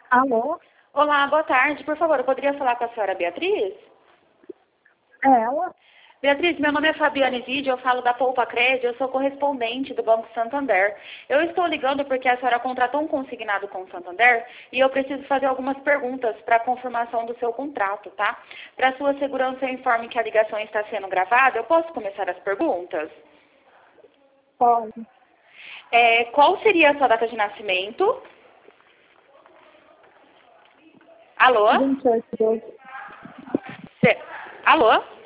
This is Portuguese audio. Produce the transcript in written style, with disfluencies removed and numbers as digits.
Alô? Olá, boa tarde. Por favor, eu poderia falar com a senhora Beatriz? É ela? Beatriz, meu nome é Fabiane Zide, eu falo da Poupa Cred, eu sou correspondente do Banco Santander. Eu estou ligando porque a senhora contratou um consignado com o Santander e eu preciso fazer algumas perguntas para a confirmação do seu contrato, tá? Para sua segurança, eu informe que a ligação está sendo gravada. Eu posso começar as perguntas? Pode. Qual seria a sua data de nascimento? Alô? 28 de Alô?